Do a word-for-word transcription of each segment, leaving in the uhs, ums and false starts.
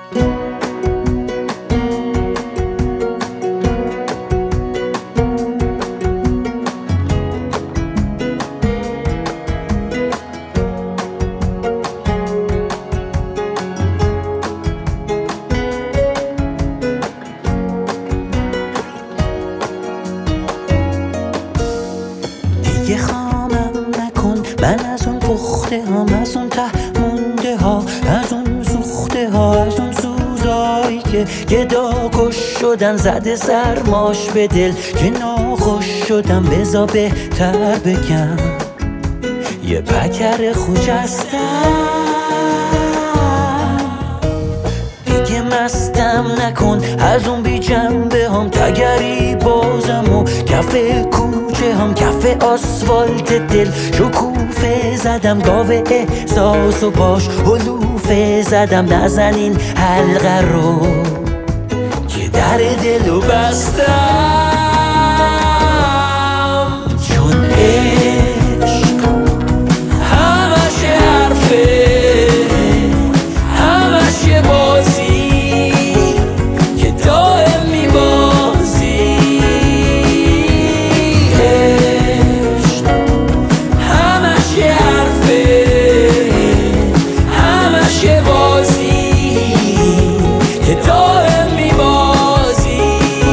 دیگه خامم نکن، من از اون پخته هام، از اون ته مونده ها، از اون سوخته ها، از اون سوزایی که گدا کش شدن، زده سرماش به دل که ناخوش شدم. بزا بهتر بگم یه پکر خوجستم، دیگه مستم نکن، از اون بی جنبه هم تگری بازم و کف کوچه هم کف آسفالت دل شکوفه زدم، گاوه احساس و باش هلوفه زدم. نزن این حلقه رو که در دلو بستم، چون عشق همش حرفه، همش یه بازی که دائم میبازی. عشق همش یه حرفه، همش یه بازی که دائم میبازی.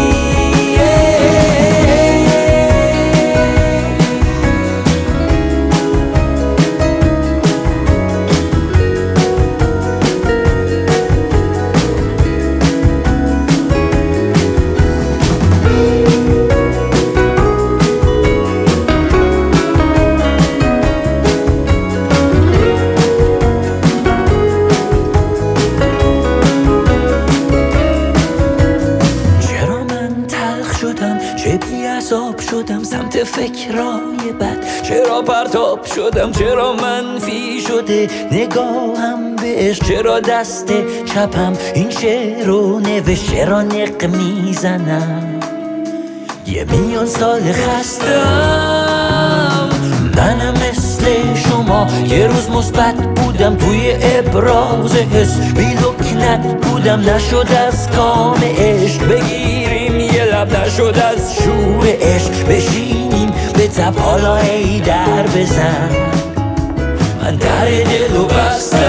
چه بی‌عصاب شدم سمت فکرای بد، چرا پرتاب شدم، چرا منفی شده نگاهم بهش، چرا دست چپم این شعر رو نوشت، چرا نق میزنم یه میلیون سال خستم. منم مثل شما یه روز مثبت بودم توی ابراز حس، بی لکنت بودم نشد از کام عشق بگیریم یه لب، نشد از شور عشق بشینیم به تب. حالا ای در بزن، من در دلو بستم.